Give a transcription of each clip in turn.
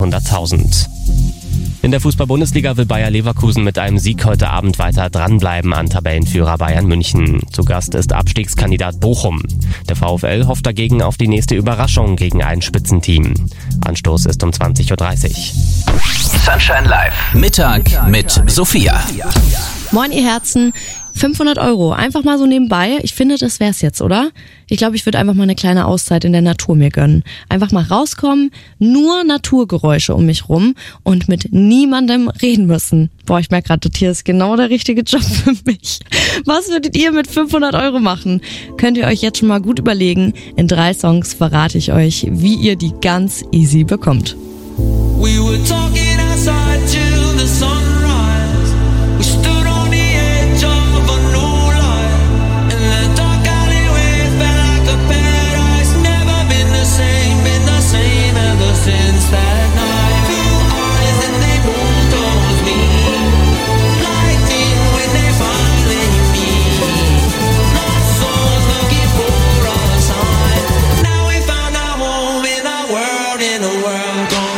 800.000. In der Fußball-Bundesliga will Bayer Leverkusen mit einem Sieg heute Abend weiter dranbleiben an Tabellenführer Bayern München. Zu Gast ist Abstiegskandidat Bochum. Der VfL hofft dagegen auf die nächste Überraschung gegen ein Spitzenteam. Anstoß ist um 20.30 Uhr. Sunshine Live. Mittag mit Sophia. Moin ihr Herzen, 500 €, einfach mal so nebenbei. Ich finde, das wär's jetzt, oder? Ich glaube, ich würde einfach mal eine kleine Auszeit in der Natur mir gönnen. Einfach mal rauskommen, nur Naturgeräusche um mich rum und mit niemandem reden müssen. Boah, ich merke gerade, das hier ist genau der richtige Job für mich. Was würdet ihr mit 500 € machen? Könnt ihr euch jetzt schon mal gut überlegen. In 3 Songs verrate ich euch, wie ihr die ganz easy bekommt. We were talking outside till the sunrise. We stood on the edge of a new life. In the dark alleyway felt like a paradise. Never been the same ever since that night. Blue eyes and they moved towards me. Lightning when they finally meet. Lost souls looking for a sign. Now we found our home in a world gone.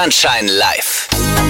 Sunshine Live.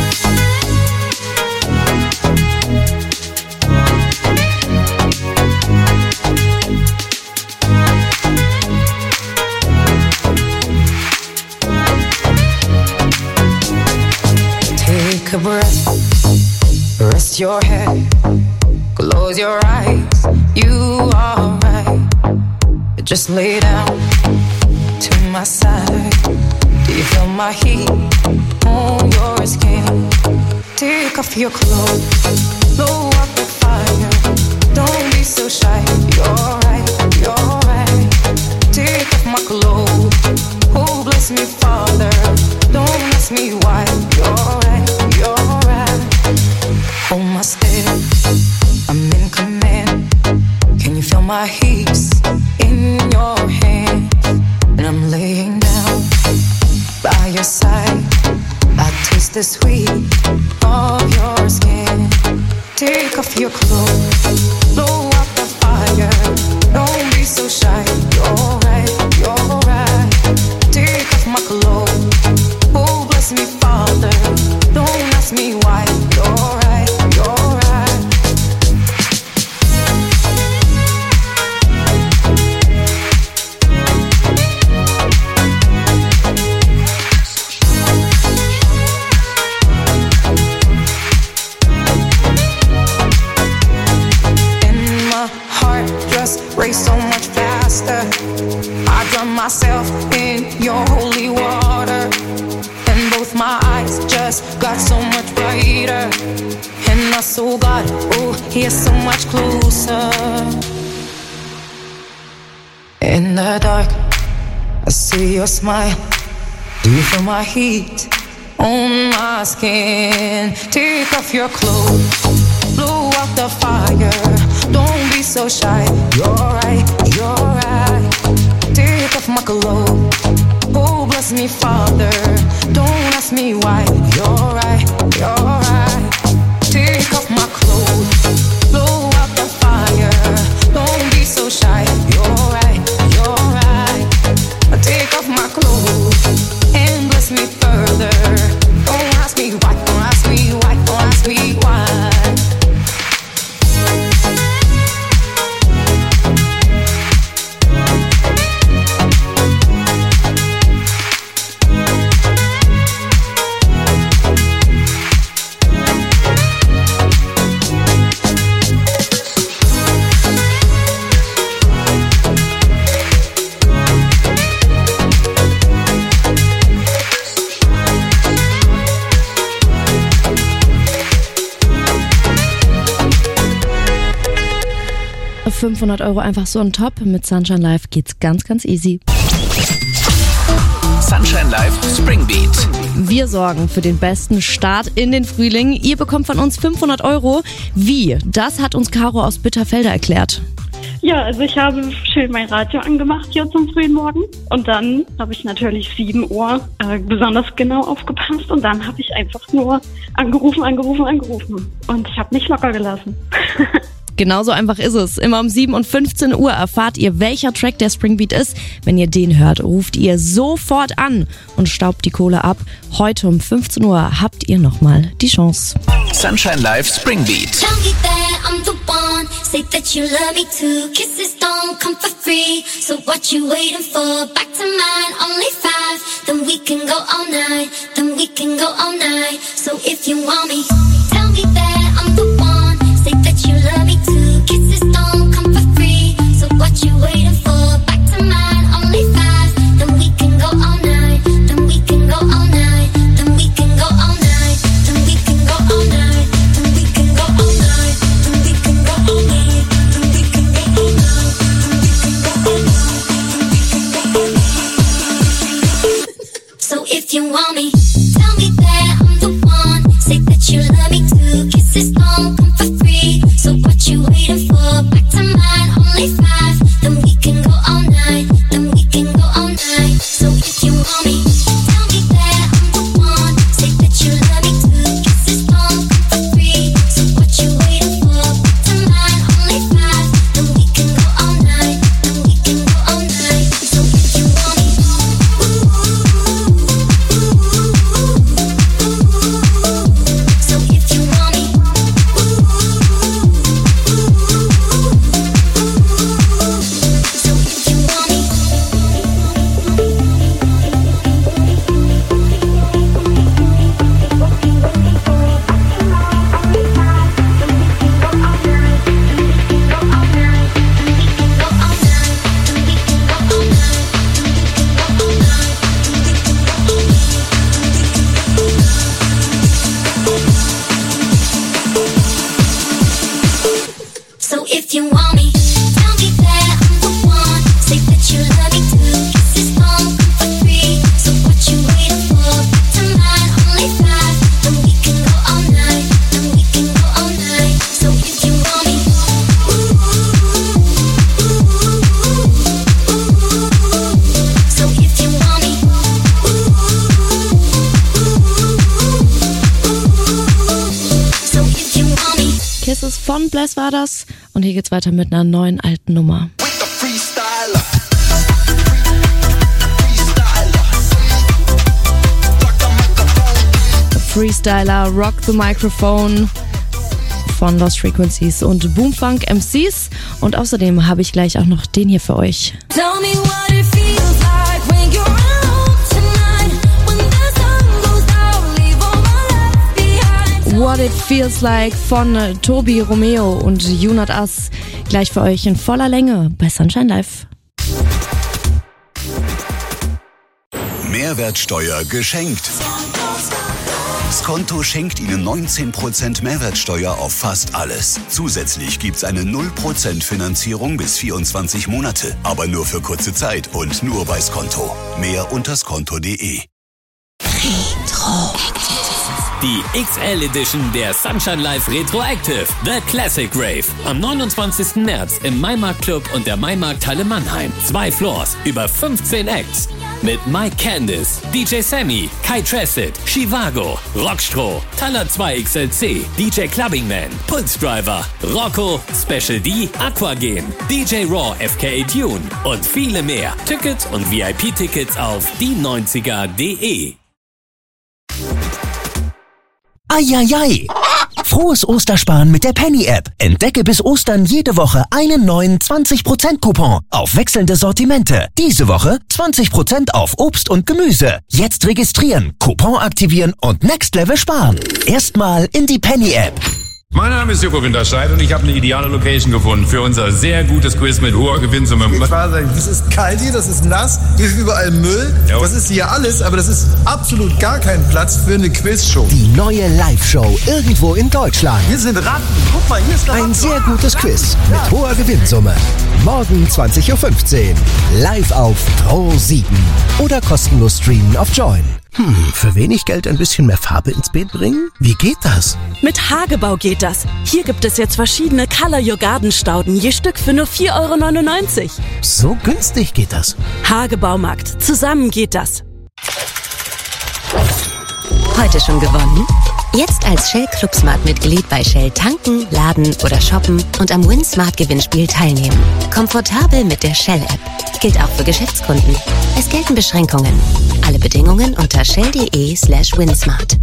Take a breath, rest your head, close your eyes, you are right. Just lay down to my side. Do you feel my heat on your skin? Take off your clothes, blow up the fire. Don't be so shy, you're right, you're right. Take off my clothes, oh bless me Father. Don't ask me why, you're right, you're right. Hold my step, I'm in command. Can you feel my heat in your hand? And I'm laying down by your side. I taste the sweet of your skin. Take off your clothes, blow up the fire. Don't be so shy, you're right, you're right. Take off my clothes, oh bless me Father. Don't ask me why, you're right, you're right. Race so much faster. I drown myself in your holy water, and both my eyes just got so much brighter. And my soul got, oh, he's so much closer. In the dark, I see your smile. Do you feel my heat on my skin? Take off your clothes, blow out the fire. Don't be so shy, you're right, you're right. Take off my clothes, oh bless me Father. Don't ask me why, you're right, you're right. Take off my clothes, blow out the fire. Don't be so shy, you're right, you're right. Take off my clothes and bless me further. Don't ask me why, don't ask me why, don't ask me why. €500 einfach so on top. Mit Sunshine Live geht's ganz, ganz easy. Sunshine Live Spring Beat. Wir sorgen für den besten Start in den Frühling. Ihr bekommt von uns €500. Wie? Das hat uns Caro aus Bitterfelde erklärt. Ja, also ich habe schön mein Radio angemacht hier zum frühen Morgen und dann habe ich natürlich 7 Uhr besonders genau aufgepasst und dann habe ich einfach nur angerufen und ich habe nicht locker gelassen. Genauso einfach ist es. Immer um 7 und 15 Uhr erfahrt ihr, welcher Track der Springbeat ist. Wenn ihr den hört, ruft ihr sofort an und staubt die Kohle ab. Heute um 15 Uhr habt ihr nochmal die Chance. Sunshine Live Springbeat. Tell me that I'm the one. Say that you love me too. Kisses don't come for free. So what you waiting for? Back to mine, only 5. Then we can go all night. Then we can go all night. So if you want me, tell me that I'm the one. Say that you love me too. Kisses don't come for free. So what you waiting for? Back to mine, only 5. Then we can go all night. Then we can go all night. Then we can go all night. Then we can go all night. Then we can go all night. Then we can go all night. Then we can go all night. Then we can go all night. So if you want me, tell me that I'm the one. Say that you love me too. Kisses don't come for free. So what you waiting for? Back to mine, only 5. Then we can go all night. Then we can go all night. So if you want me, tell me that I'm the one. Say that you love me too. Kisses don't come for free. So what you waiting for? Back to mine, only 5. Then we can go all night. Then we can go all night. So if you want me, Dangerous von Bless war das. Und hier geht's weiter mit einer neuen alten Nummer. Freestyler, Rock the Microphone von Lost Frequencies und Boomfunk MCs. Und außerdem habe ich gleich auch noch den hier für euch. Tell me what it feels like when you're alone tonight. When the sun goes down, leave all my life behind. What It Feels Like von Tobi Romeo und You Not Us. Gleich für euch in voller Länge bei Sunshine Live. Mehrwertsteuer geschenkt. Skonto schenkt Ihnen 19% Mehrwertsteuer auf fast alles. Zusätzlich gibt's eine 0% Finanzierung bis 24 Monate. Aber nur für kurze Zeit und nur bei Skonto. Mehr unter skonto.de. Die XL Edition der Sunshine Live Retroactive, The Classic Rave. Am 29. März im Maimarkt Club und der Maimarkthalle Mannheim. 2 Floors, über 15 Acts. Mit Mike Candice, DJ Sammy, Kai Tracid, Chivago, Rockstro, Taller 2 XLC, DJ Clubbingman, Pulse Driver, Rocco, Special D, Aquagen, DJ Raw FKA Tune und viele mehr. Tickets und VIP-Tickets auf die90er.de. Eieiei! Frohes Ostersparen mit der Penny-App. Entdecke bis Ostern jede Woche einen neuen 20%-Coupon auf wechselnde Sortimente. Diese Woche 20% auf Obst und Gemüse. Jetzt registrieren, Coupon aktivieren und Next Level sparen. Erstmal in die Penny-App. Mein Name ist Joko Winterscheid und ich habe eine ideale Location gefunden für unser sehr gutes Quiz mit hoher Gewinnsumme. Das ist kalt hier, das ist nass, hier ist überall Müll, das ist hier alles, aber das ist absolut gar kein Platz für eine Quizshow. Die neue Live-Show irgendwo in Deutschland. Hier sind Ratten, guck mal, hier ist der Ein sehr gutes Quiz mit hoher Gewinnsumme. Morgen 20.15 Uhr. Live auf Pro7. Oder kostenlos streamen auf Join. Für wenig Geld ein bisschen mehr Farbe ins Beet bringen? Wie geht das? Mit Hagebau geht das. Hier gibt es jetzt verschiedene Color Your Garden Stauden, je Stück für nur 4,99 €. So günstig geht das. Hagebaumarkt. Zusammen geht das. Heute schon gewonnen? Jetzt als Shell Club Smart Mitglied bei Shell tanken, laden oder shoppen und am Win Smart Gewinnspiel teilnehmen. Komfortabel mit der Shell App. Gilt auch für Geschäftskunden. Es gelten Beschränkungen. Alle Bedingungen unter shell.de/winsmart.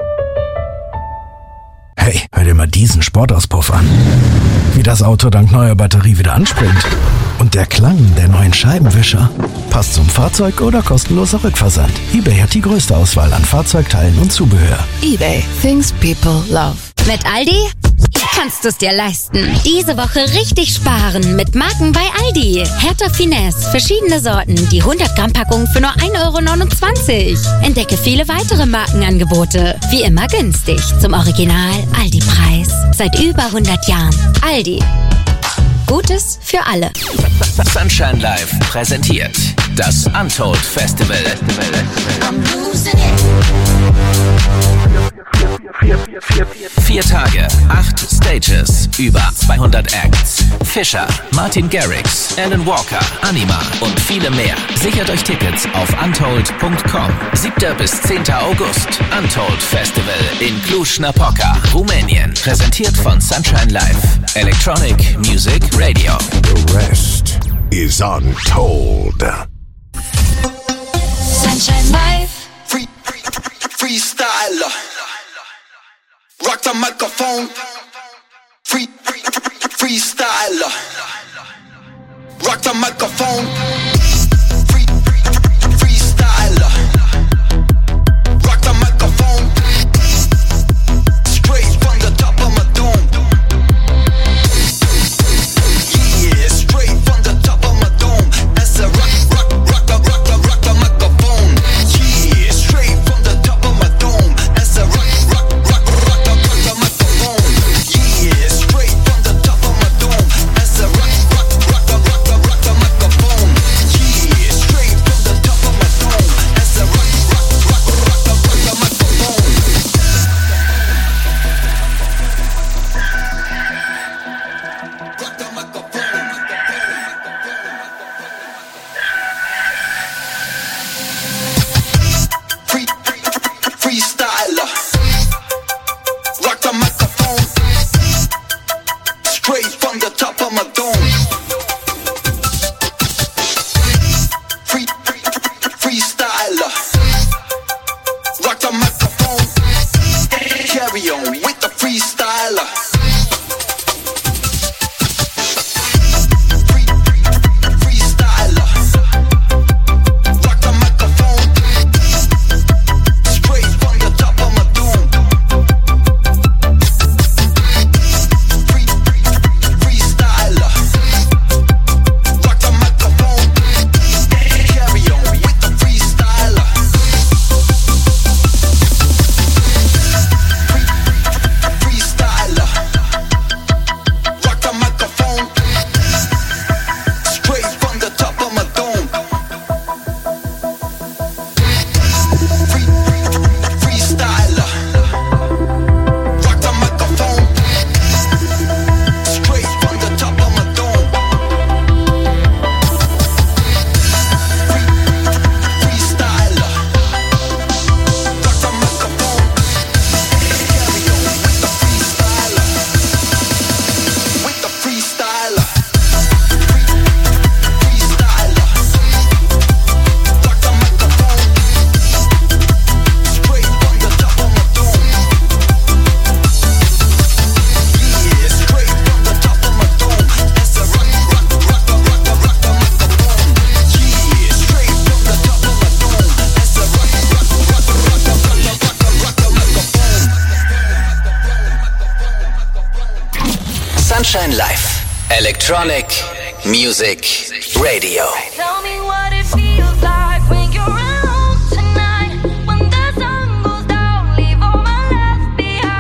Hey, hör dir mal diesen Sportauspuff an. Wie das Auto dank neuer Batterie wieder anspringt. Und der Klang der neuen Scheibenwischer. Passt zum Fahrzeug oder kostenloser Rückversand. eBay hat die größte Auswahl an Fahrzeugteilen und Zubehör. eBay. Things people love. Mit Aldi kannst du es dir leisten. Diese Woche richtig sparen mit Marken bei Aldi. Hertha Finesse, verschiedene Sorten, die 100 Gramm Packung für nur 1,29 €. Entdecke viele weitere Markenangebote. Wie immer günstig, zum Original Aldi-Preis. Seit über 100 Jahren. Aldi. Gutes für alle. Sunshine Live präsentiert das Untold Festival. 4 Tage, 8 Stages, über 200 Acts. Fischer, Martin Garrix, Alan Walker, Anima und viele mehr. Sichert euch Tickets auf untold.com. 7. bis 10. August. Untold Festival in Cluj-Napoca, Rumänien. Präsentiert von Sunshine Live. Electronic Music Radio. The rest is untold. Sunshine Live. Freestyler. Rock the microphone. Freestyler. Rock the microphone. Freestyler. Rock the microphone. Straight from the top of my dome. Yeah, straight from the top of my dome. As a rock the microphone. Yeah, straight from the top of my dome. As a rock the microphone. Yeah, straight from the top of my dome. As a rock the microphone. Carry on with the freestyler. Sunshine Live. Electronic Music Radio. Tell me what it feels like when you're around tonight. When the sun goes down, leave all my left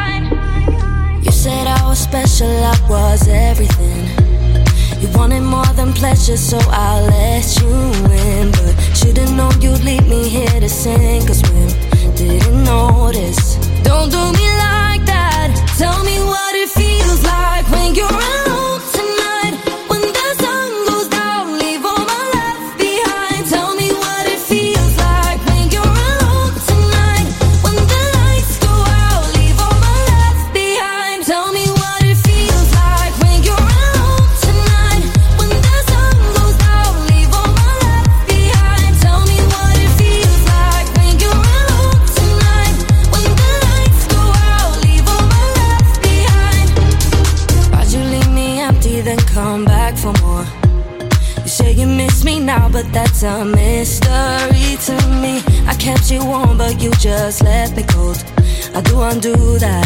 behind. You said I was special, I was everything. You wanted more than pleasure, so I let you in. But should've known you'd leave me here to sing, 'cause we didn't notice. Don't do me like that. Tell me what it feels like when you're alone tonight. When the sun goes down, leave all my left behind. Tell me what it feels like when you're alone tonight. When the lights go out, leave all my left behind. Tell me what it feels like when you're alone tonight. When the sun goes down, leave all my left behind. Tell me what it feels like when you're alone tonight. When the lights go out, leave all my left behind. Why'd you leave me empty, then come back for more? You say you miss me now, but that's a mystery to me. I kept you warm, but you just left me cold. I do undo that.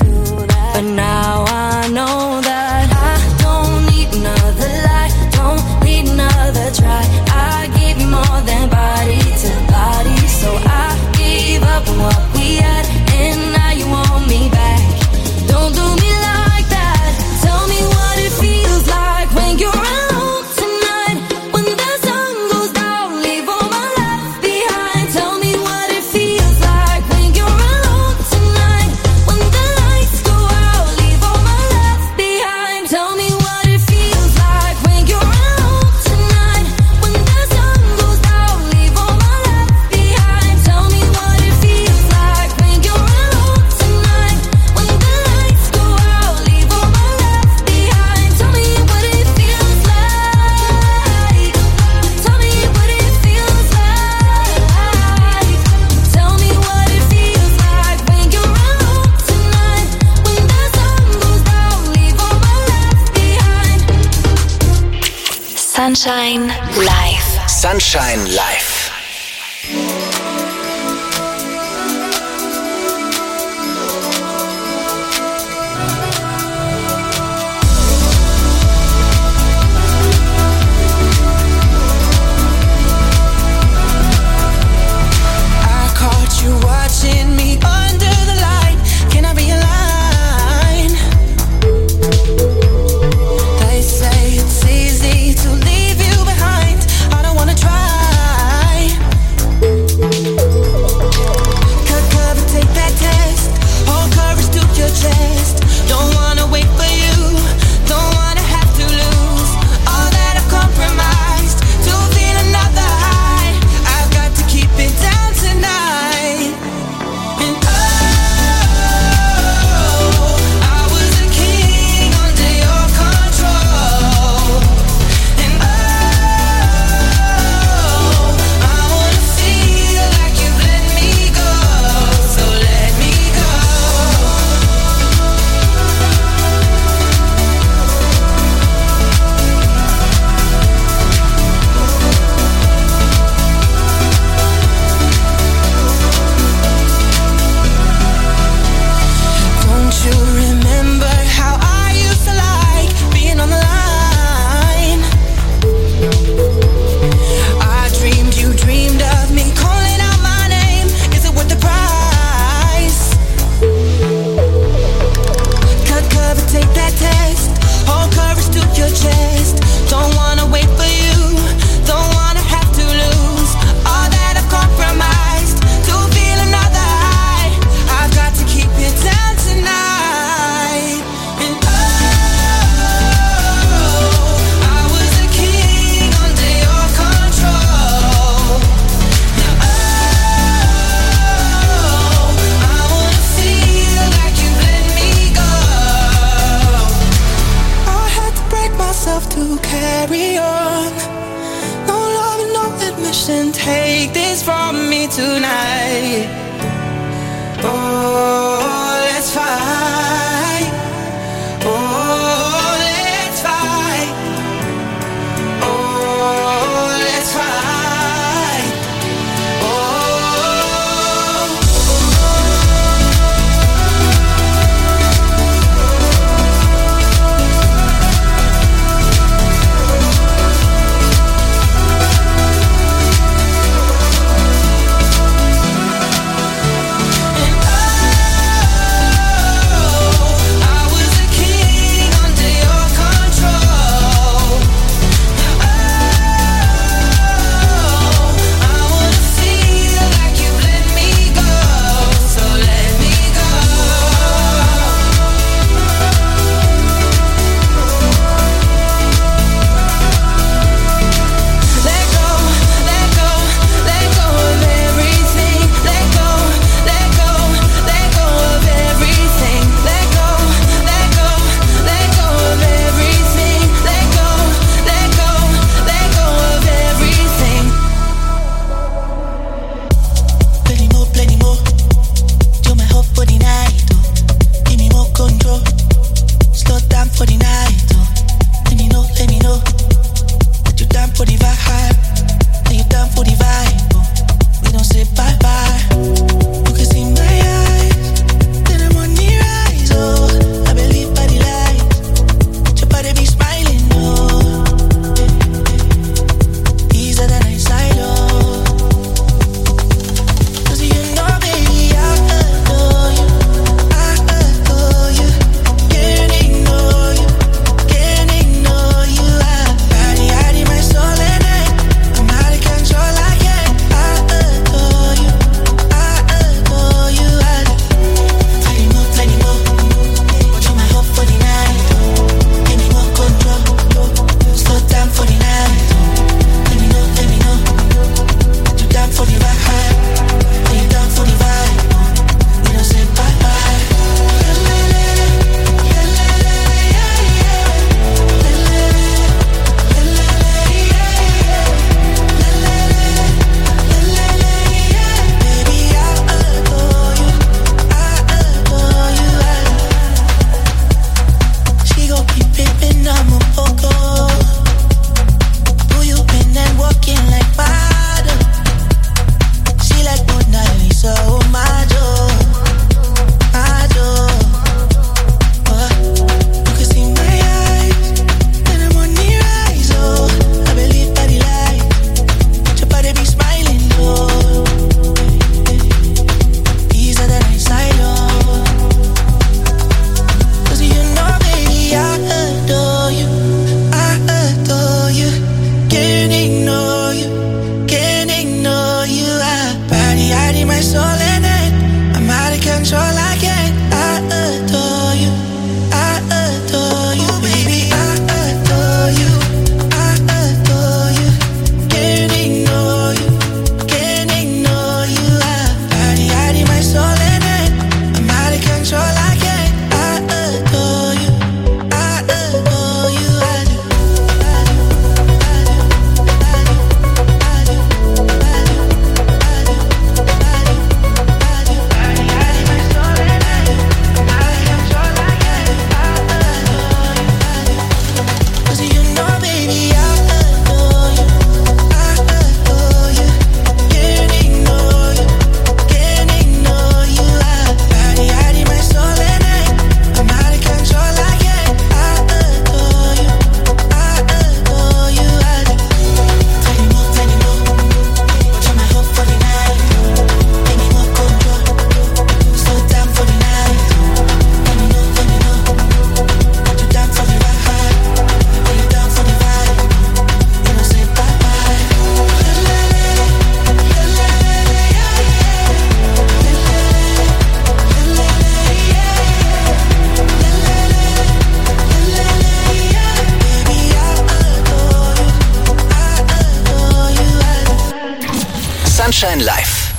But now I know that I don't need another lie, don't need another try. I gave you more than body to body, so I gave up on what we had, and now you want me back. Don't do me like that. Tell me what it feels like when you're alone tonight. When the sun goes down, leave all my left behind. Tell me what it feels like when you're alone tonight. When the lights go out, leave all my left behind. Tell me what it feels like when you're alone tonight. When the sun goes down, leave all my left behind. Tell me what it feels like when you're alone tonight. When the lights go out, leave all my left behind. Tell me what it feels like. Tell me what it feels like. Tell me what it feels like when you're alone tonight. When the sun goes down, leave all my left behind. Sunshine Live. Sunshine Live. I caught you watching me under the light. Can I be a line? They say it's easy to leave you behind. I don't wanna try. you remember how I used to like being on the line? I dreamed you dreamed of me calling out my name. Is it worth the price? Cut cover, take that test. Hold courage to your chest. Don't wanna wait for you. Don't wanna have to lose all that I've compromised to feel another high. I've got to keep it down tonight. And oh, I was a king under your control. Now oh, I wanna feel like you let me go. I had to break myself to carry on. No love and no admission. Take this from me tonight. Oh, let's fight. Oh, let's fight. Oh, let's fight. Sunshine Live.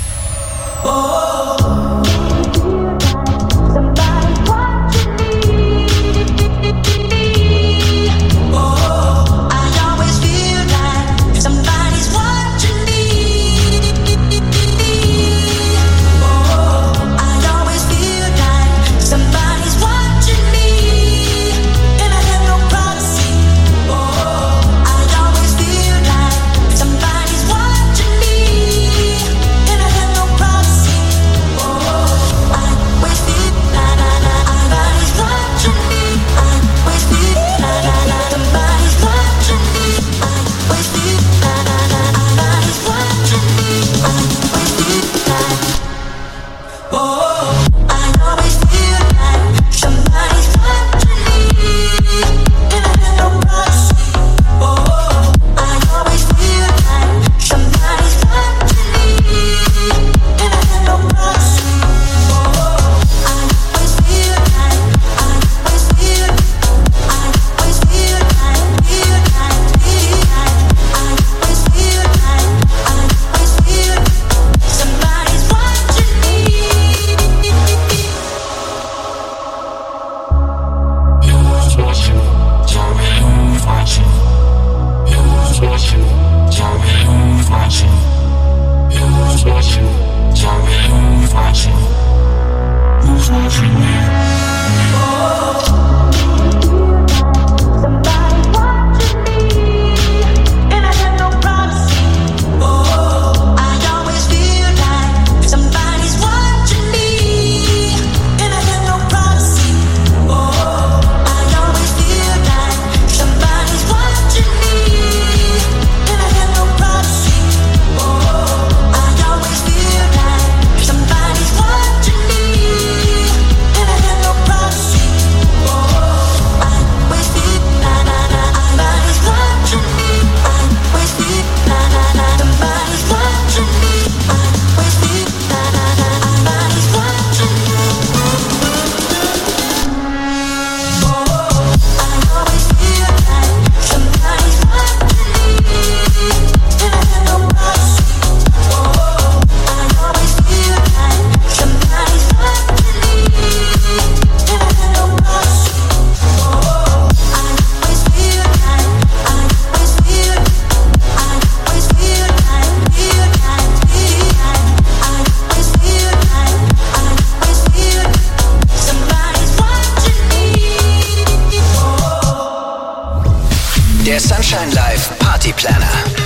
Der Sunshine Live Party Planner.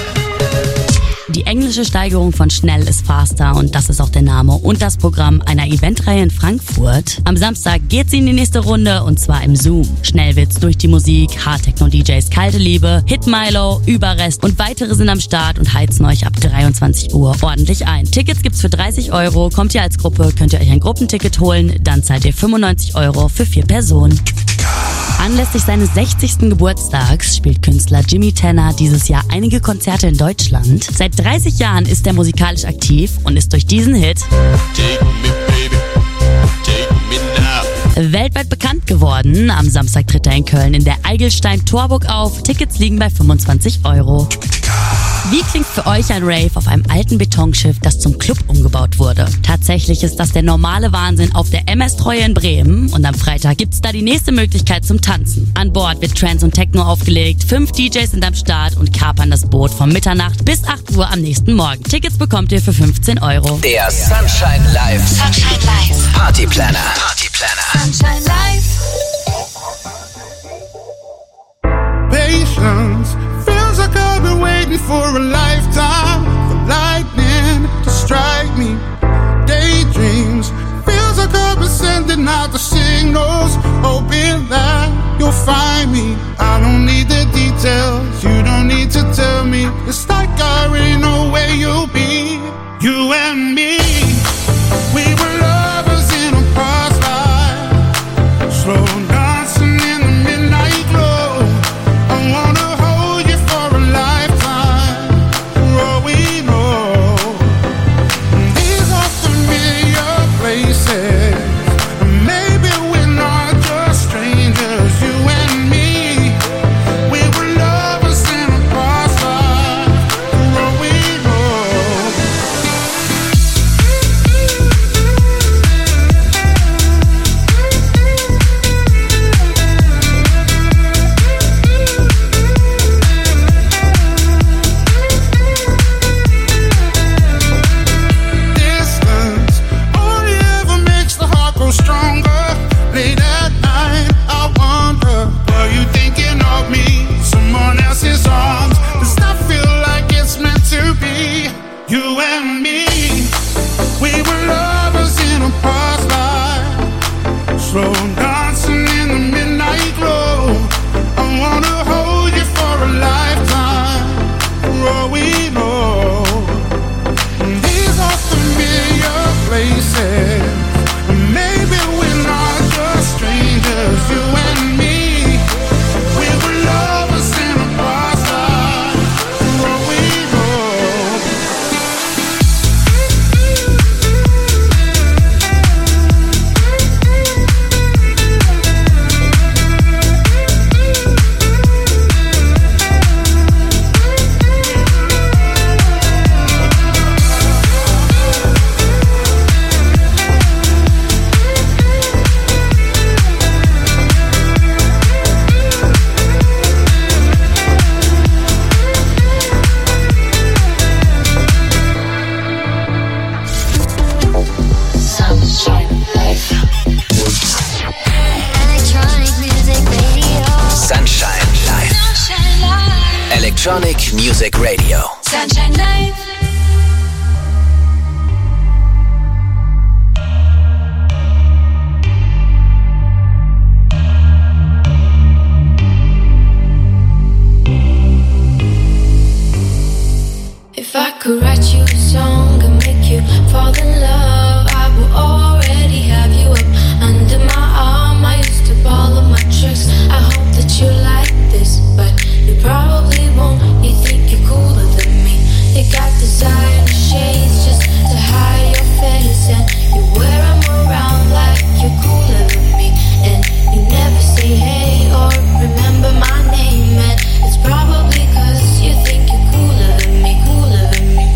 Die englische Steigerung von schnell ist faster und das ist auch der Name und das Programm einer Eventreihe in Frankfurt. Am Samstag geht's in die nächste Runde und zwar im Zoom. Schnell wird's durch die Musik, Hardtechno-DJs Kalte Liebe, Hit Milo, Überrest und weitere sind am Start und heizen euch ab 23 Uhr ordentlich ein. Tickets gibt's für 30 Euro. Kommt ihr als Gruppe, könnt ihr euch ein Gruppenticket holen, dann zahlt ihr 95 Euro für 4 Personen. Anlässlich seines 60. Geburtstags spielt Künstler Jimmy Tanner dieses Jahr einige Konzerte in Deutschland. Seit 30 Jahren ist er musikalisch aktiv und ist durch diesen Hit Take me, baby. Take me now. Weltweit bekannt geworden. Am Samstag tritt er in Köln in der Eigelstein-Torburg auf. Tickets liegen bei 25 Euro. Wie klingt für euch ein Rave auf einem alten Betonschiff, das zum Club umgebaut wurde? Tatsächlich ist das der normale Wahnsinn auf der MS Treue in Bremen und am Freitag gibt's da die nächste Möglichkeit zum Tanzen. An Bord wird Trance und Techno aufgelegt, 5 DJs sind am Start und kapern das Boot von Mitternacht bis 8 Uhr am nächsten Morgen. Tickets bekommt ihr für 15 Euro. Der Sunshine Live Party Planner. Sunshine Life. Patience feels like I've been waiting for a lifetime for lightning to strike me. Daydreams feels like I've been sending out the signals, hoping that you'll find me. I don't need the details, you don't need to tell me. It's like I already know where you'll be. You and me, we were lovers in a past life, slow dancing in the midnight glow. I wanna hold you for a lifetime, for all we know. These are familiar places, and maybe we're not just strangers. You and me, we were lovers in a past life, for all we know. wanna hold you for a lifetime, for all we know. These are familiar places. Maybe we're not just strangers, you and me. We were lovers in a past life, for all we know. Electronic Music Radio. Sunshine Life. If I could write you a song and make you fall in love, I would already have you up under my arm. I used to follow my tricks. I hope that you like this, but you probably won't. You think you're cooler than me. You got designer shades just to hide your face, and you wear them around like you're cooler than me. And you never say hey or remember my name, and it's probably 'cause you think you're cooler than me, cooler than me.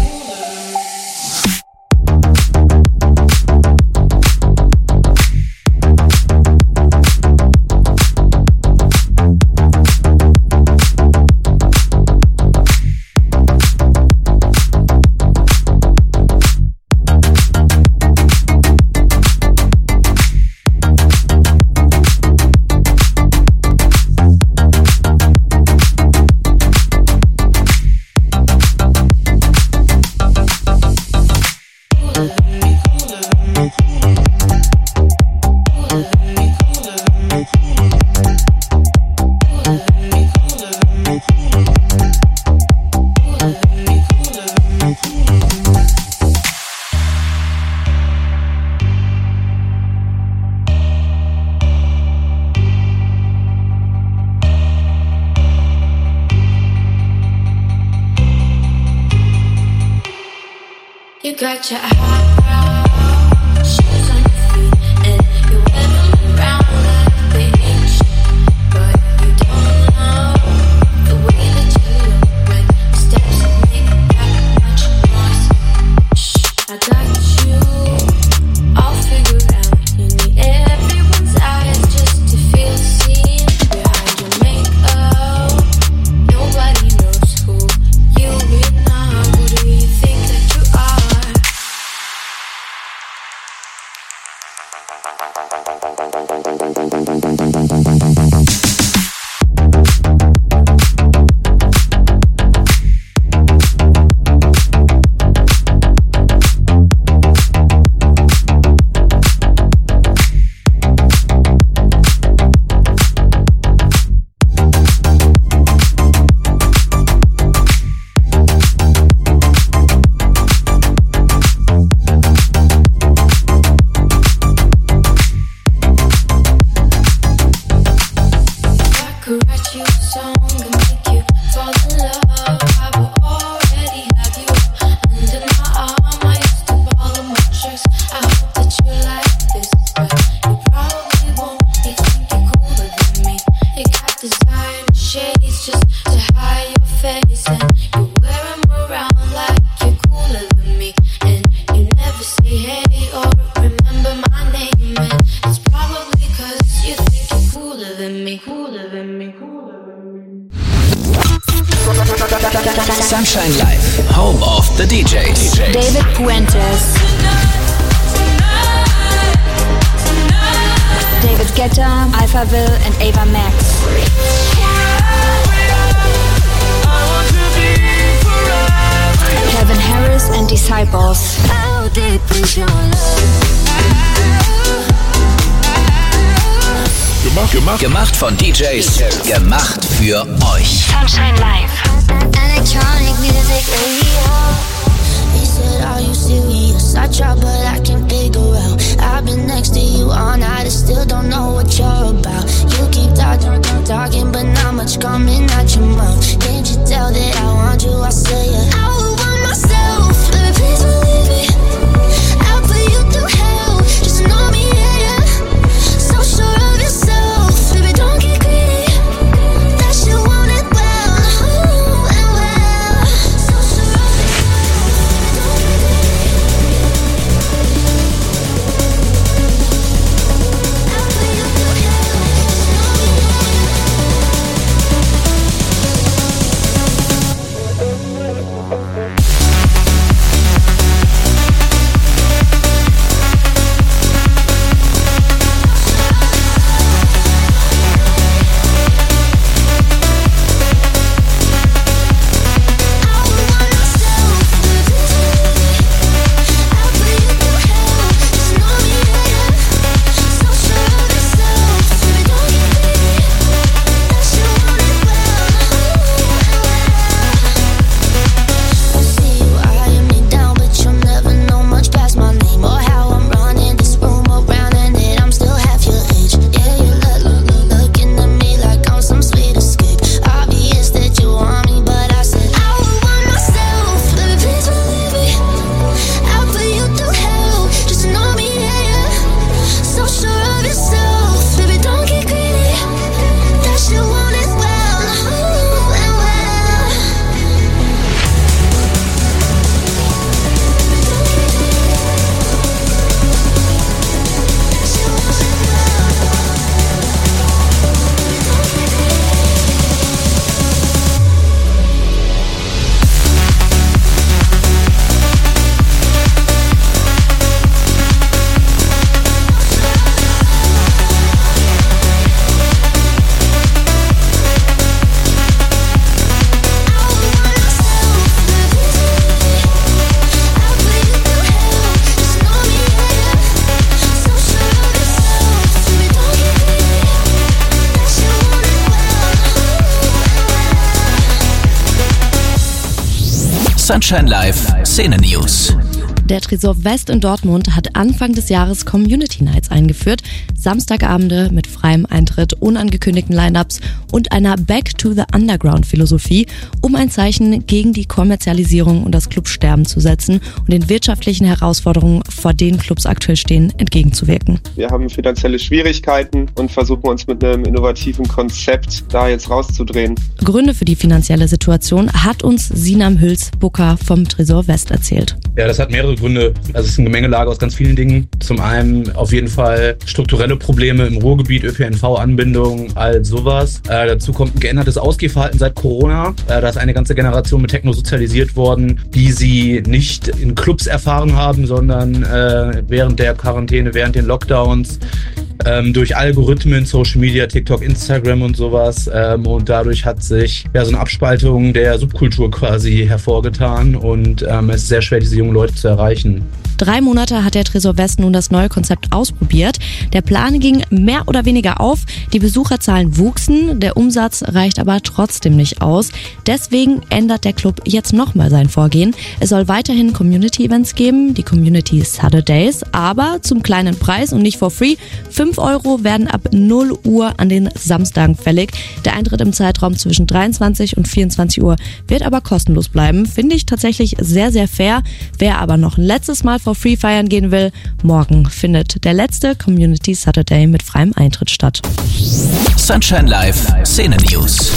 You got your eyebrows, shoes on your feet, and you wear them around like they ain't shit. But you don't know the way that you look when the steps make that much noise. Shh, I got you all figured out. You need everyone's eyes just to feel seen behind your makeup. Nobody knows who you really are. Who do you think that you are? Sunshine Live, home of the DJs. David Puentes, David Guetta, Alphaville and Ava Max. Kevin Harris and Disciples. How deep is your love? Gemacht von DJs, gemacht für euch. Sunshine Live. Electronic music radio. He said, are you serious? I try but I can't figure out. I've been next to you all night, I still don't know what you're about. You keep talking but not much coming out your mouth. Can't you tell that I want you? I say it. I would want myself, baby, please believe me. I'll put you through hell, just know me, yeah. So sure of yourself, baby, don't get greedy. That you want it well, and well. So sure of yourself, baby, don't get greedy. I'll put you through hell, just know me, Sunshine Live Szene News. Der Tresor West in Dortmund hat Anfang des Jahres Community Nights eingeführt. Samstagabende mit freiem Eintritt, unangekündigten Line-Ups und einer Back-to-the-Underground-Philosophie, um ein Zeichen gegen die Kommerzialisierung und das Clubsterben zu setzen und den wirtschaftlichen Herausforderungen, vor denen Clubs aktuell stehen, entgegenzuwirken. Wir haben finanzielle Schwierigkeiten und versuchen uns mit einem innovativen Konzept da jetzt rauszudrehen. Gründe für die finanzielle Situation hat uns Sinam Hüls, Booker vom Tresor West, erzählt. Ja, das hat mehrere Gründe. Also es ist eine Gemengelage aus ganz vielen Dingen. Zum einen auf jeden Fall strukturelle Probleme im Ruhrgebiet, ÖPNV-Anbindung, all sowas. Dazu kommt ein geändertes Ausgehverhalten seit Corona. Da ist eine ganze Generation mit Techno sozialisiert worden, die sie nicht in Clubs erfahren haben, sondern während der Quarantäne, während den Lockdowns, durch Algorithmen, Social Media, TikTok, Instagram und sowas. Und dadurch hat sich ja so eine Abspaltung der Subkultur quasi hervorgetan und es ist sehr schwer, diese jungen Leute zu erreichen. 3 Monate hat der Tresor West nun das neue Konzept ausprobiert. Der Plan ging mehr oder weniger auf, die Besucherzahlen wuchsen, der Umsatz reicht aber trotzdem nicht aus. Deswegen ändert der Club jetzt nochmal sein Vorgehen. Es soll weiterhin Community-Events geben, die Community Saturdays, aber zum kleinen Preis und nicht for free. 5 € werden ab 0 Uhr an den Samstagen fällig. Der Eintritt im Zeitraum zwischen 23 und 24 Uhr wird aber kostenlos bleiben. Finde ich tatsächlich sehr, sehr fair. Wer aber noch ein letztes Mal for free feiern gehen will, morgen findet der letzte Community Saturday mit freiem Eintritt statt. Sunshine Live Szene News.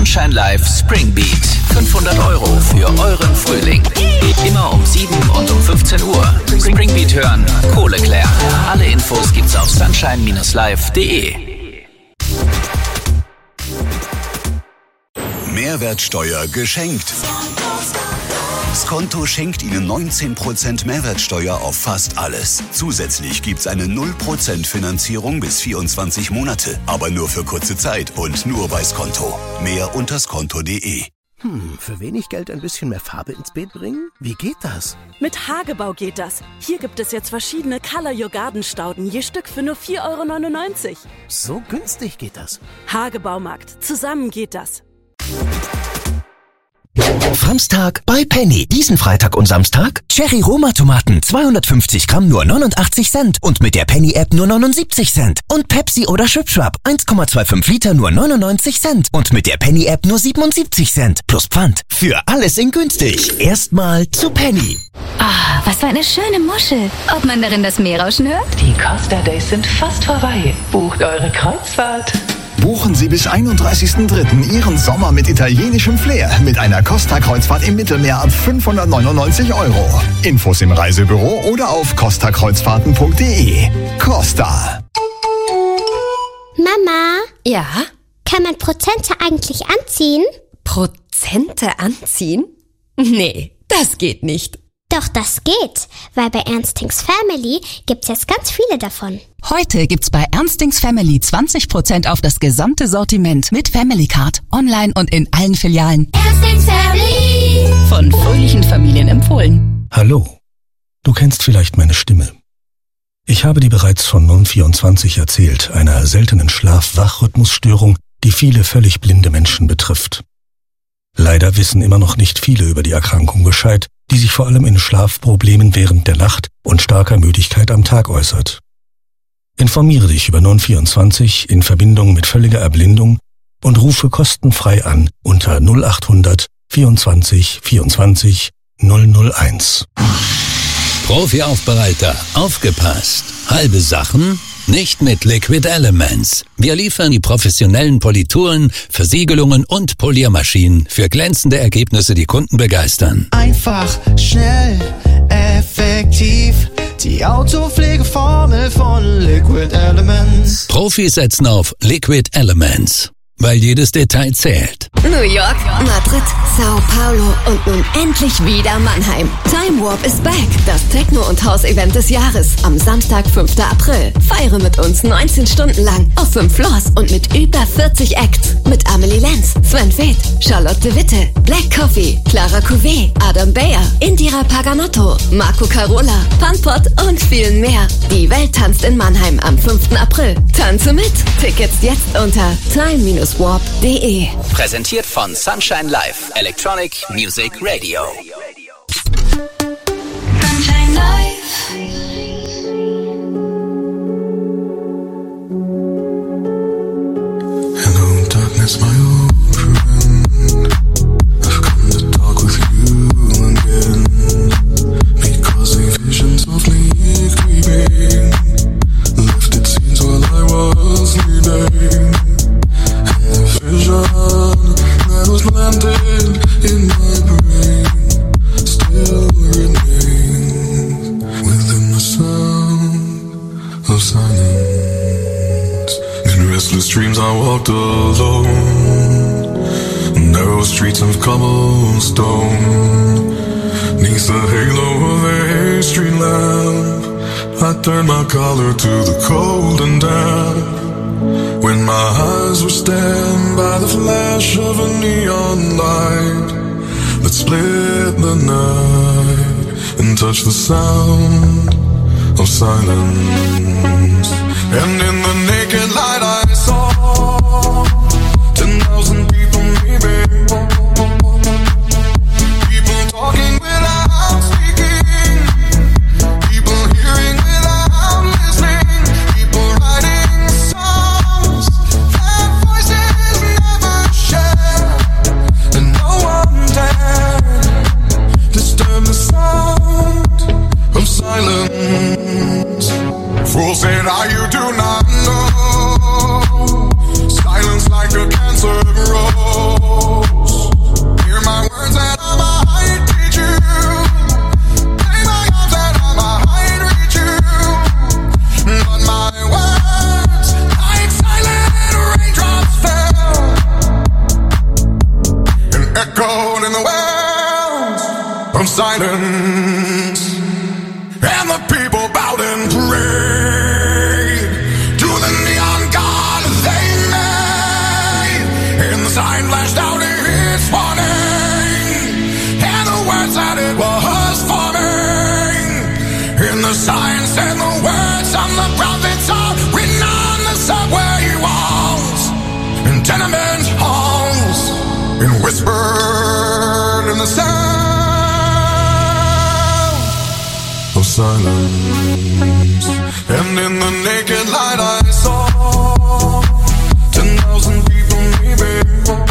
Sunshine Live Spring Beat. 500 € für euren Frühling. Immer um 7 und um 15 Uhr. Spring Beat hören, Kohle klären. Alle Infos gibt's auf sunshine-live.de. Mehrwertsteuer geschenkt. Skonto schenkt Ihnen 19% Mehrwertsteuer auf fast alles. Zusätzlich gibt's eine 0% Finanzierung bis 24 Monate. Aber nur für kurze Zeit und nur bei Skonto. Mehr unter skonto.de. Für wenig Geld ein bisschen mehr Farbe ins Beet bringen? Wie geht das? Mit Hagebau geht das. Hier gibt es jetzt verschiedene Color Your Garden Stauden, je Stück für nur 4,99 €. So günstig geht das. Hagebaumarkt. Zusammen geht das. Samstag bei Penny. Diesen Freitag und Samstag Cherry-Roma-Tomaten 250 Gramm nur 89 Cent und mit der Penny-App nur 79 Cent. Und Pepsi oder Schwipschwap 1,25 Liter nur 99 Cent und mit der Penny-App nur 77 Cent. Plus Pfand. Für alles in günstig. Erstmal zu Penny. Ah, was für eine schöne Muschel. Ob man darin das Meerrauschen hört? Die Costa Days sind fast vorbei. Bucht eure Kreuzfahrt. Buchen Sie bis 31.03. Ihren Sommer mit italienischem Flair mit einer Costa-Kreuzfahrt im Mittelmeer ab 599 €. Infos im Reisebüro oder auf costakreuzfahrten.de. Costa. Mama? Ja? Kann man Prozente eigentlich anziehen? Prozente anziehen? Nee, das geht nicht. Doch, das geht, weil bei Ernstings Family gibt's jetzt ganz viele davon. Heute gibt's bei Ernstings Family 20% auf das gesamte Sortiment mit Family Card, online und in allen Filialen. Ernstings Family! Von fröhlichen Familien empfohlen. Hallo, du kennst vielleicht meine Stimme. Ich habe dir bereits von Non24 erzählt, einer seltenen Schlaf-Wach-Rhythmusstörung, die viele völlig blinde Menschen betrifft. Leider wissen immer noch nicht viele über die Erkrankung Bescheid, die sich vor allem in Schlafproblemen während der Nacht und starker Müdigkeit am Tag äußert. Informiere dich über Non24 in Verbindung mit völliger Erblindung und rufe kostenfrei an unter 0800 24 24 001. Profi-Aufbereiter, aufgepasst. Halbe Sachen? Nicht mit Liquid Elements. Wir liefern die professionellen Polituren, Versiegelungen und Poliermaschinen für glänzende Ergebnisse, die Kunden begeistern. Einfach, schnell, effektiv. Die Autopflegeformel von Liquid Elements. Profis setzen auf Liquid Elements, weil jedes Detail zählt. New York, Madrid, Sao Paulo und nun endlich wieder Mannheim. Time Warp is back, das Techno- und House-Event des Jahres. Am Samstag, 5. April. Feiere mit uns 19 Stunden lang auf 5 Floors und mit über 40 Acts. Mit Amelie Lenz, Sven Feth, Charlotte Witte, Black Coffee, Clara Couvé, Adam Bayer, Indira Paganotto, Marco Carola, Panpot und vielen mehr. Die Welt tanzt in Mannheim am 5. April. Tanze mit. Tickets jetzt unter time-warp.de. Präsentiert von Sunshine Live, Electronic Music Radio. Sunshine Live. Hello, darkness, my old friend. I've come to talk with you again. Because a vision softly creeping left its scenes while I was sleeping. And the vision that was planted in my brain still remains within the sound of silence. In restless dreams I walked alone, narrow streets of cobblestone, neath the halo of a street lamp. I turned my collar to the cold and damp. When my eyes were stabbed by the flash of a neon light that split the night and touched the sound of silence. And in the naked light I saw 10,000 people maybe, people talking without speaking, people hearing without listening, people writing songs that voices never share, and no one dared disturb the sound of silence. Fool said, you do not know of silence, and the people bowed and prayed to the neon god they made. And the sign flashed out its warning, and the words that it was forming. And the sign said the words on the prophets are written on the subway walls and tenement halls, and whispered in the sound of silence. And in the naked light I saw 10,000 people maybe,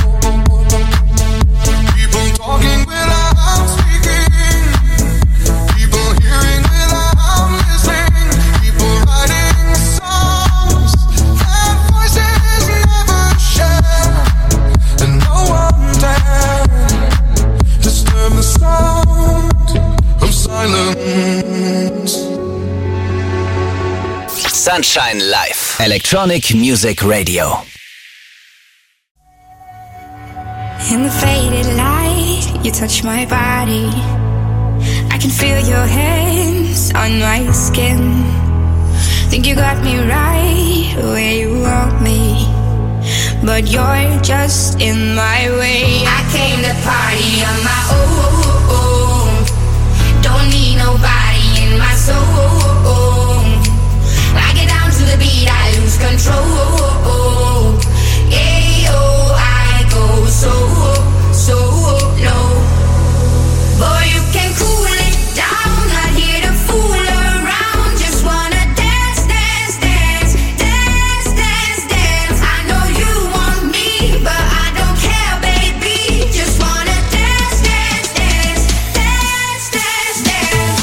people talking without speaking, people hearing without listening, people writing songs that voices never share, and no one dared disturb the sound of silence. Sunshine Live. Electronic Music Radio. In the faded light, you touch my body. I can feel your hands on my skin. Think you got me right where you want me, but you're just in my way. I came to party on my own. Don't need nobody in my soul. I get down to the beat, I lose control. Ayo, I go so low. Boy, you can cool it down, not here to fool around. Just wanna dance, dance, dance, dance, dance, dance. I know you want me, but I don't care, baby. Just wanna dance, dance, dance, dance, dance, dance.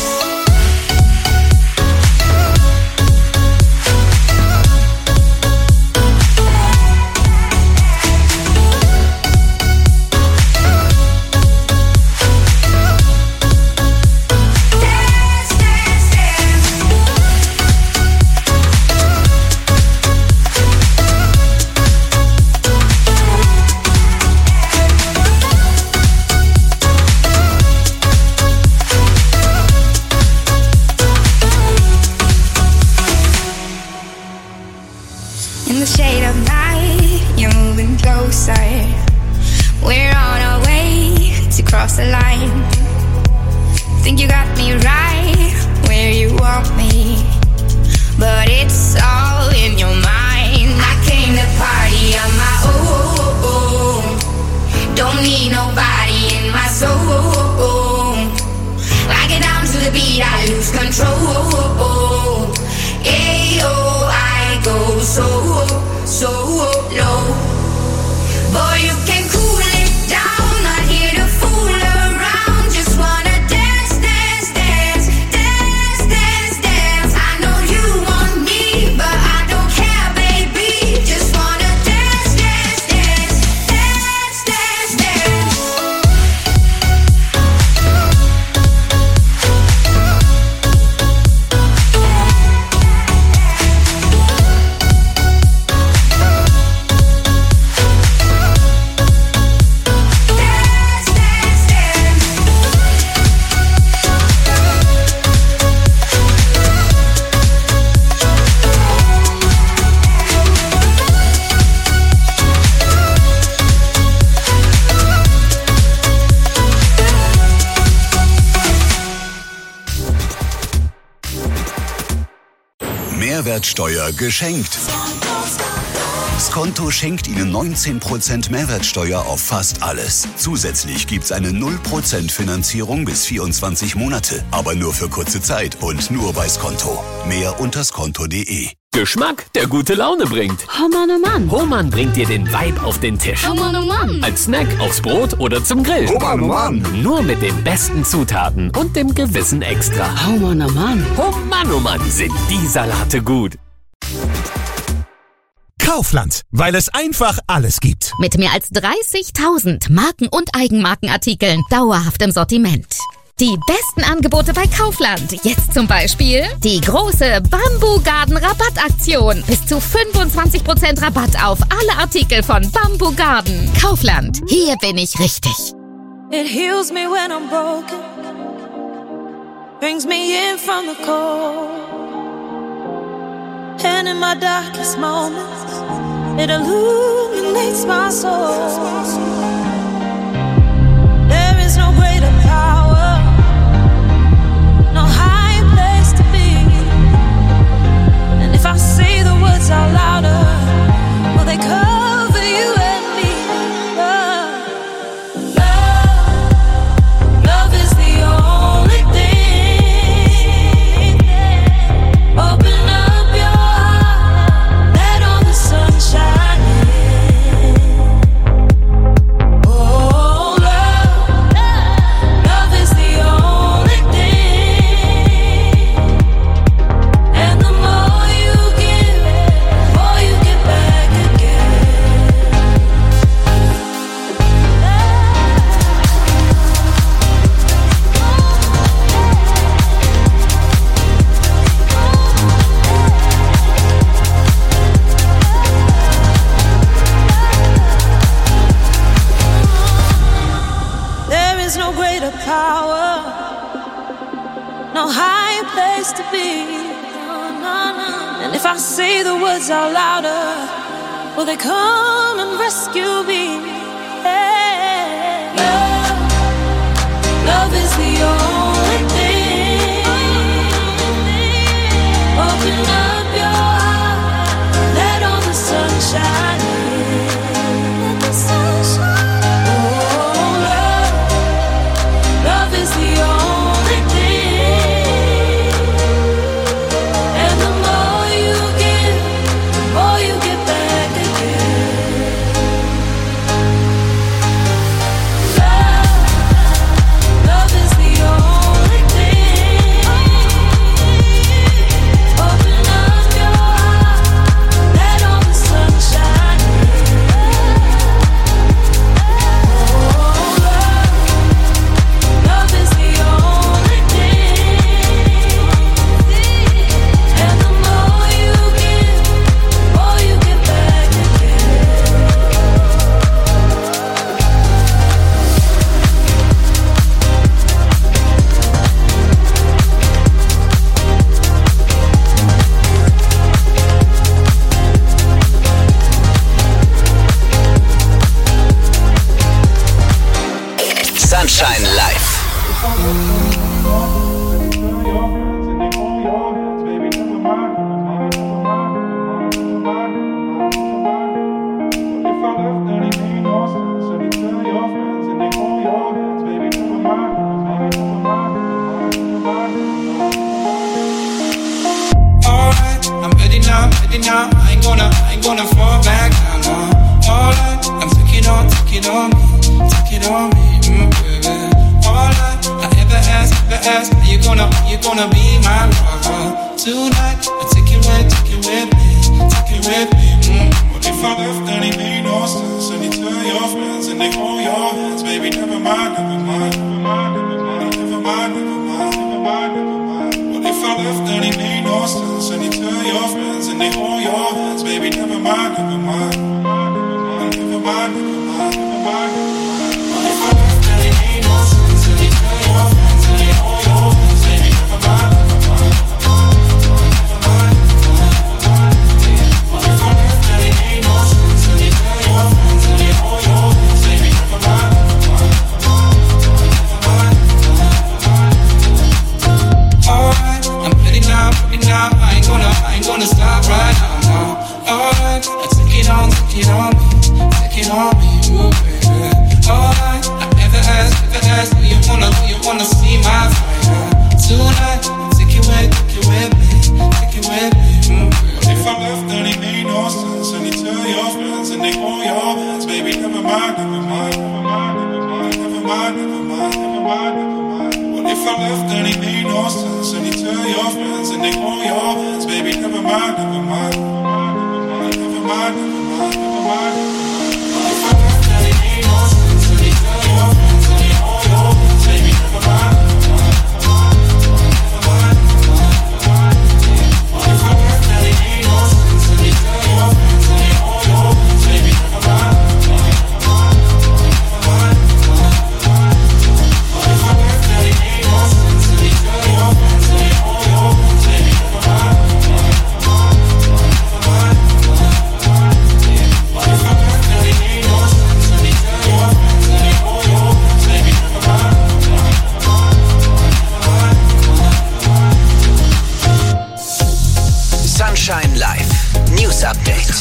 In the shade of night, you're moving closer. We're on our way to cross the line. Think you got me right where you want me, but it's all in your mind. I came to party on my own. Don't need nobody in my soul. I get down to the beat, I lose control. Ayo, I go so low. Boy, you can cool it down, not here to fool around. Just wanna dance, dance, dance, dance, dance, dance. I know you want me, but I don't care, baby. Just wanna dance, dance, dance, dance, dance, dance. Mehrwertsteuer geschenkt. Skonto schenkt Ihnen 19% Mehrwertsteuer auf fast alles. Zusätzlich gibt's eine 0% Finanzierung bis 24 Monate. Aber nur für kurze Zeit und nur bei Skonto. Mehr unter skonto.de. Geschmack, der gute Laune bringt. Oh Mann, oh Mann. Hohmann bringt dir den Vibe auf den Tisch. Oh Mann, oh Mann. Als Snack aufs Brot oder zum Grill. Oh Mann, oh Mann. Nur mit den besten Zutaten und dem gewissen Extra. Oh Mann, oh Mann. Oh Mann, sind die Salate gut. Kaufland, weil es einfach alles gibt. Mit mehr als 30.000 Marken- und Eigenmarkenartikeln dauerhaft im Sortiment. Die besten Angebote bei Kaufland. Jetzt zum Beispiel die große Bamboo Garden Rabattaktion. Bis zu 25% Rabatt auf alle Artikel von Bamboo Garden. Kaufland, hier bin ich richtig. It heals me when I'm broken. brings me in from the cold. And in my darkest moments, it illuminates my soul. There is no greater power, no higher place to be. And if I say the words out louder, will they cover you and me? Love is the only thing. Open up your heart, let all the sun shine in. Oh, love is the only thing. And the more you give, the more you get back again. There is no greater power, no higher place to be. And if I say the words out louder, will they come and rescue me? Hey. Love is the only thing. Open up your heart, let all the sun shine in. Let the sun shine. Oh, love is the only thing. And the more you give, the more you get back again. Love is the only thing. Open up your heart, let all the sun shine in. Oh, love is the only thing. And the more you give, the more you get back again. Sunshine Live. Alright, I'm ready now. I ain't gonna fall back now. No. Alright, I'm taking on me, baby. Alright, I ever ask, are you gonna be my lover tonight? I take it with me. What if I left, then it made no sense. And you tell your friends and they hold your hands, baby. Never mind. What if I left, then it made no sense. And you tell your friends and they hold your hands, baby. Never mind. What if I left, then it made no sense. And you tell your friends and they hold your hands, baby. Never mind. What if I left, then it made no sense. And you tell your friends and they hold your hands, baby. Never mind. Alright, I'm ready now. I ain't gonna stop right now. No. Alright, take it on me, ooh, baby. Alright, I never asked, do you wanna see my fire tonight? Take it with me, What if I left, then it made no sense. And you tell your friends and they hold your hands, baby. Never mind. What if I left, then it made no sense. And you tell your friends and they hold your hands, baby. Never mind. What if I left, then it made no sense. And you tell your friends and they hold your hands, baby. Never mind. What if I left, then it made no sense. And you tell your friends and they hold your hands, baby. Never mind. What if I left, then it made no sense. And you tell your Tagesupdate.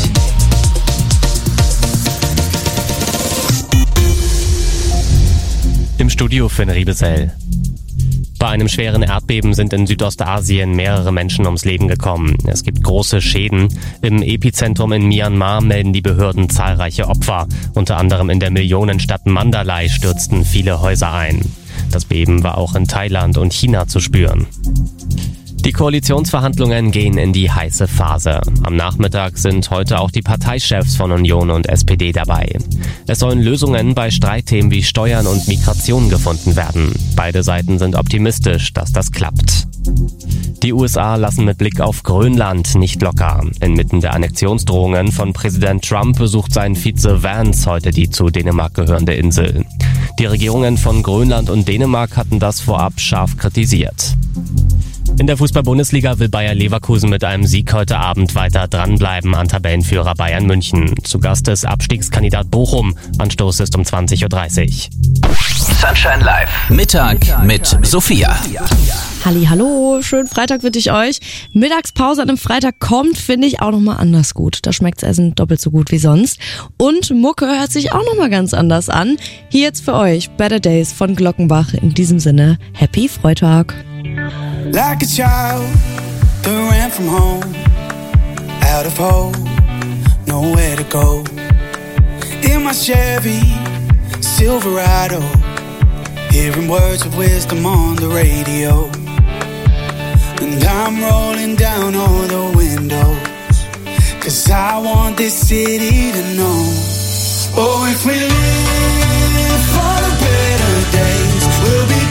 Im Studio Finn Riebesell. Bei einem schweren Erdbeben sind in Südostasien mehrere Menschen ums Leben gekommen. Es gibt große Schäden. Im Epizentrum in Myanmar melden die Behörden zahlreiche Opfer. Unter anderem in der Millionenstadt Mandalay stürzten viele Häuser ein. Das Beben war auch in Thailand und China zu spüren. Die Koalitionsverhandlungen gehen in die heiße Phase. Am Nachmittag sind heute auch die Parteichefs von Union und SPD dabei. Es sollen Lösungen bei Streitthemen wie Steuern und Migration gefunden werden. Beide Seiten sind optimistisch, dass das klappt. Die USA lassen mit Blick auf Grönland nicht locker. Inmitten der Annexionsdrohungen von Präsident Trump besucht sein Vize Vance heute die zu Dänemark gehörende Insel. Die Regierungen von Grönland und Dänemark hatten das vorab scharf kritisiert. In der Fußball-Bundesliga will Bayer Leverkusen mit einem Sieg heute Abend weiter dranbleiben an Tabellenführer Bayern München. Zu Gast ist Abstiegskandidat Bochum. Anstoß ist um 20.30 Uhr. Sunshine Live. Mittag mit Sophia. Hallo, schönen Freitag wünsche ich euch. Mittagspause an einem Freitag kommt, finde ich, auch nochmal anders gut. Da schmeckt's Essen doppelt so gut wie sonst. Und Mucke hört sich auch nochmal ganz anders an. Hier jetzt für euch Better Days von Glockenbach. In diesem Sinne, Happy Freitag. Like a child that ran from home, out of hope, nowhere to go. In my Chevy Silverado, hearing words of wisdom on the radio. And I'm rolling down all the windows, 'cause I want this city to know. Oh, if we live for the better days, we'll be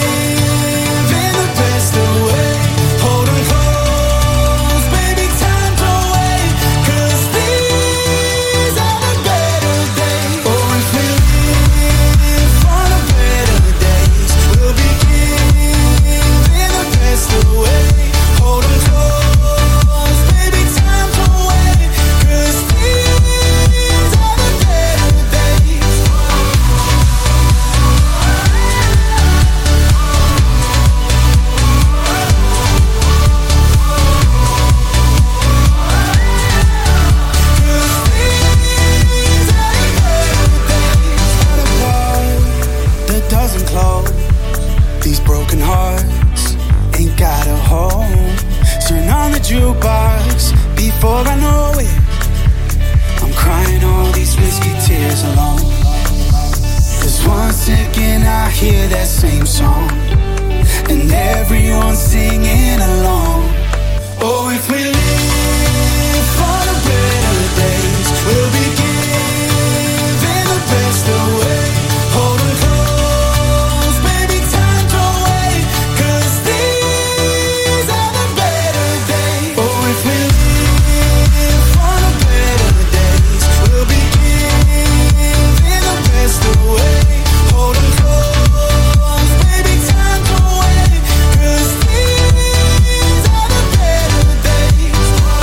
jukebox before I know it. I'm crying all these whiskey tears alone. 'Cause once again I hear that same song, and everyone's singing along. Oh, if we live for the better days, we'll be giving the best away. Hold 'em close, baby, time don't wait, 'cause these are the better days. Oh, if we live for the better days, we'll be giving the best away. Hold 'em close, baby, time don't wait, 'cause these are the better days.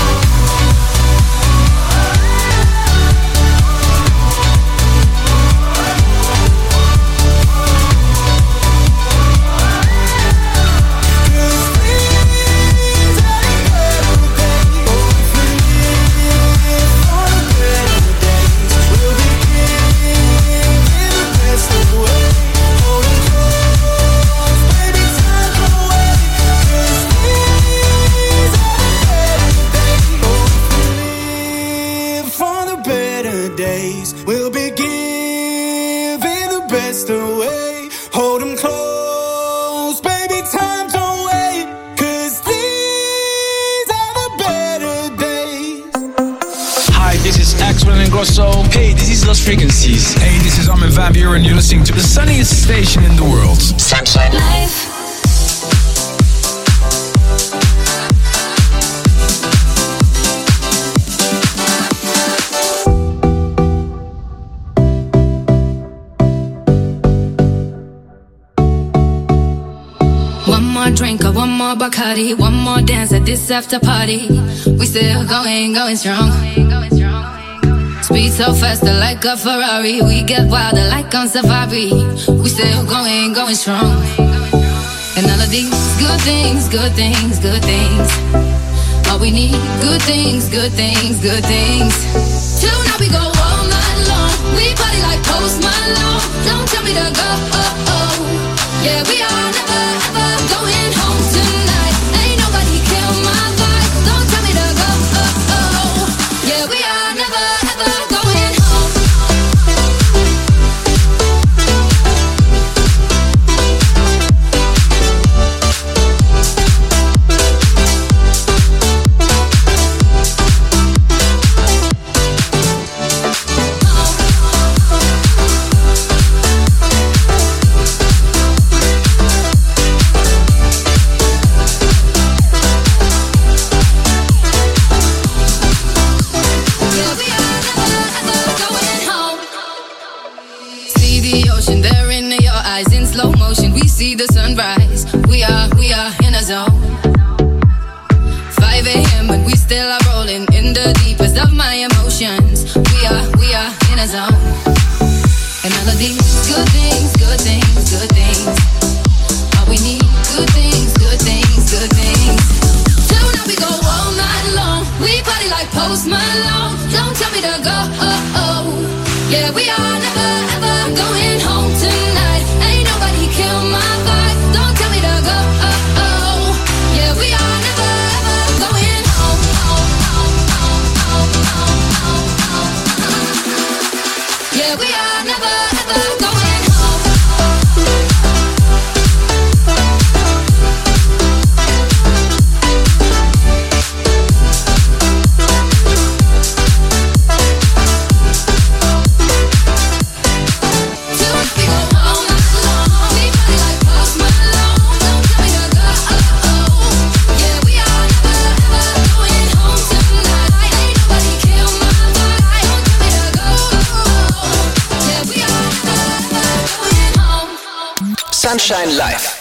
For the better days, we'll be giving the best away. Hold 'em close, baby, time don't wait, 'cause these are the better days. Hi, this is Axel and Grosso. Hey, this is Lost Frequencies. Hey, this is Armin van Buuren and you're listening to the sunniest station in the world. Sunshine Live. One more drink or one more Bacardi, one more dance at this after party. We still going strong. Speed so faster like a Ferrari. We get wilder like on safari. We still going strong. And all of these good things, All we need, good things, good things, good things. Till now we go all night long. We party like Post Malone. Don't tell me to go. Yeah, we are never ever going home tonight. Ain't nobody kill my vibe. Don't tell me to go. Yeah, we are never ever going home. See the sunrise, we are in a zone. 5 a.m. and we still are rolling in the deepest of my emotions. We are in a zone. And all of these good things, good things, good things. All we need, good things, good things, good things. Till now we go all night long. We party like Post Malone. Don't tell me to go. Yeah, we are never ever going home tonight. Ain't nobody kill my vibe. Don't tell me to go. Yeah, we are never ever going home. Yeah, we are never ever going home. Sunshine Live.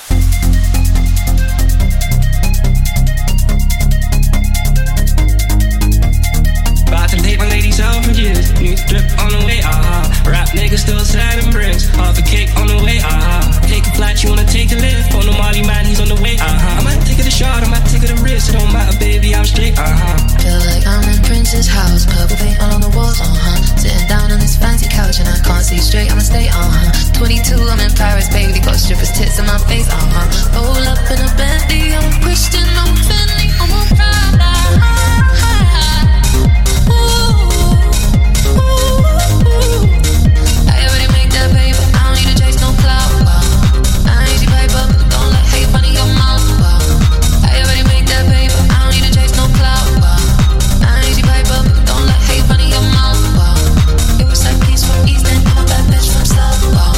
About to take my ladies out for years. New drip on the way, Rap niggas still sad and bricks. Half a cake on the way, Take a flight, you wanna take a lift. On the Molly man, he's on the way, I might take it a shot, I might take it a risk. It don't matter, baby, I'm straight, Feel like I'm in Prince's house. Purple paint all on the walls, Sitting down on this fancy couch and I can't see straight, I'ma stay, 22, I'm in Paris, baby. Got strippers' tits in my face, Roll up in a Bentley, I'm a Christian, I'm Fendi, I'm a Prada. I already make that paper, I don't need to chase no clout. I ain't easy paper, don't let hate fun in your mouth. I already make that paper, I don't need to chase no clout. I ain't easy paper, don't let hate fun in your mouth. It was like peace from East End, I'm a bad bitch from South.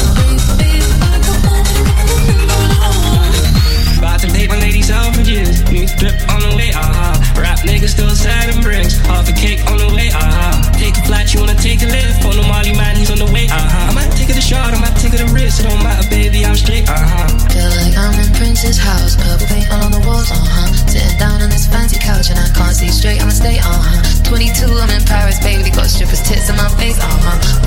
About to take my ladies out for years. New drip on the way, Rap niggas still sad and bricks. Half a cake on the way, Take a flight, you wanna take a lift. On the Molly man, he's on the way, I might take it a shot, I might take it a risk. It don't matter, baby, I'm straight, Feel like I'm in Prince's house. Purple paint all on the walls, Sitting down on this fancy couch and I can't see straight, I'ma stay, 22, I'm in Paris, baby. Got strippers' tits in my face,